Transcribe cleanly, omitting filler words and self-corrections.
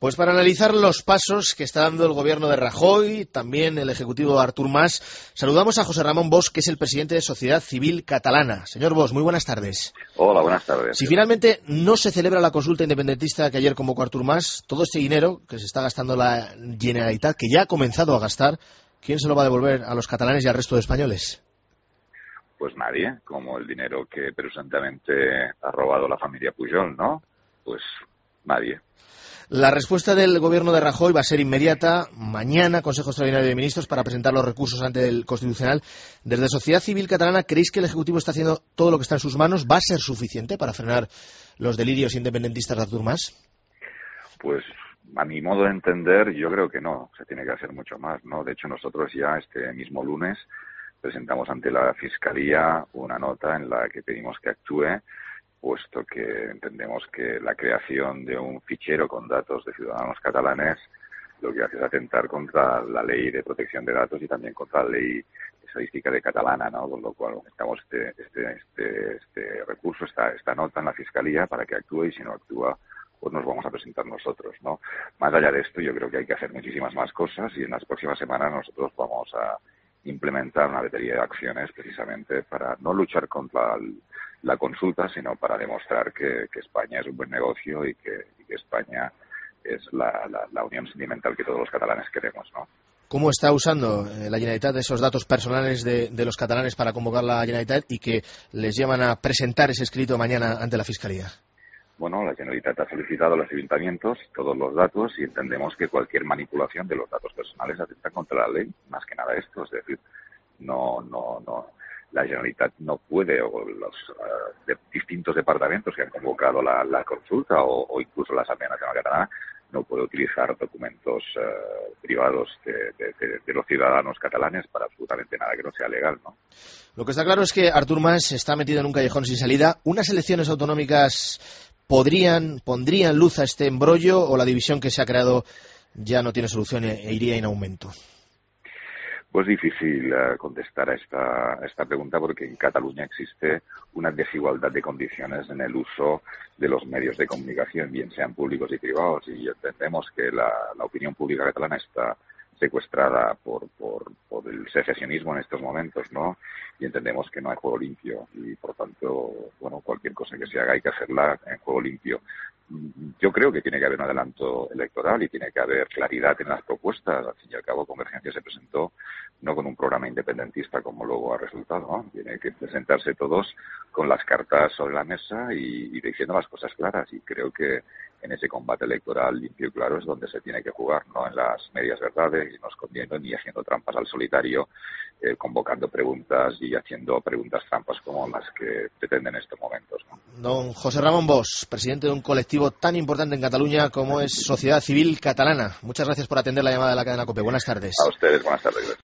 Pues para analizar los pasos que está dando el gobierno de Rajoy, también el ejecutivo Artur Mas, saludamos a José Ramón Bosch, que es el presidente de Sociedad Civil Catalana. Señor Bosch, muy buenas tardes. Hola, buenas tardes. Si finalmente no se celebra la consulta independentista que ayer convocó Artur Mas, todo este dinero que se está gastando la Generalitat, que ya ha comenzado a gastar, ¿quién se lo va a devolver a los catalanes y al resto de españoles? Pues nadie, como el dinero que presuntamente ha robado la familia Pujol, ¿no? Pues nadie. La respuesta del gobierno de Rajoy va a ser inmediata. Mañana, Consejo Extraordinario de Ministros para presentar los recursos ante el Constitucional. Desde Sociedad Civil Catalana, ¿creéis que el Ejecutivo está haciendo todo lo que está en sus manos? ¿Va a ser suficiente para frenar los delirios independentistas de Artur Mas? Pues a mi modo de entender, yo creo que no. Se tiene que hacer mucho más, ¿no? De hecho, nosotros ya este mismo lunes presentamos ante la Fiscalía una nota en la que pedimos que actúe, puesto que entendemos que la creación de un fichero con datos de ciudadanos catalanes lo que hace es atentar contra la ley de protección de datos y también contra la ley estadística de catalana, ¿no? Con lo cual necesitamos este recurso, esta nota en la Fiscalía para que actúe, y si no actúa, pues nos vamos a presentar nosotros, ¿no? Más allá de esto, yo creo que hay que hacer muchísimas más cosas, y en las próximas semanas nosotros vamos a implementar una batería de acciones precisamente para no luchar contra la consulta, sino para demostrar que España es un buen negocio y que España es la unión sentimental que todos los catalanes queremos, ¿no? ¿Cómo está usando la Generalitat esos datos personales de los catalanes para convocar la Generalitat y que les llevan a presentar ese escrito mañana ante la Fiscalía? Bueno, la Generalitat ha solicitado a los ayuntamientos todos los datos, y entendemos que cualquier manipulación de los datos personales atenta contra la ley, más que nada esto, es decir, no, la Generalitat no puede, o los distintos departamentos que han convocado la consulta o incluso la Asamblea Nacional Catalana, no puede utilizar documentos privados de los ciudadanos catalanes para absolutamente nada que no sea legal, ¿no? Lo que está claro es que Artur Mas está metido en un callejón sin salida. ¿Unas elecciones autonómicas pondrían luz a este embrollo, o la división que se ha creado ya no tiene solución e iría en aumento? Pues difícil contestar a esta pregunta, porque en Cataluña existe una desigualdad de condiciones en el uso de los medios de comunicación, bien sean públicos y privados, y entendemos que la opinión pública catalana está secuestrada por el secesionismo en estos momentos, ¿no? Y entendemos que no hay juego limpio, y por tanto, bueno, cualquier cosa que se haga hay que hacerla en juego limpio. Yo creo que tiene que haber un adelanto electoral y tiene que haber claridad en las propuestas. Al fin y al cabo, Convergencia se presentó no con un programa independentista como luego ha resultado, ¿no? Tiene que presentarse todos con las cartas sobre la mesa y diciendo las cosas claras, y creo que en ese combate electoral limpio y claro es donde se tiene que jugar, no en las medias verdades, y no escondiendo ni haciendo trampas al solitario, convocando preguntas y haciendo preguntas trampas como las que pretenden en estos momentos, ¿no? Don José Ramón Bosch, presidente de un colectivo tan importante en Cataluña como es Sociedad Civil Catalana. Muchas gracias por atender la llamada de la cadena COPE. Buenas tardes. A ustedes, buenas tardes.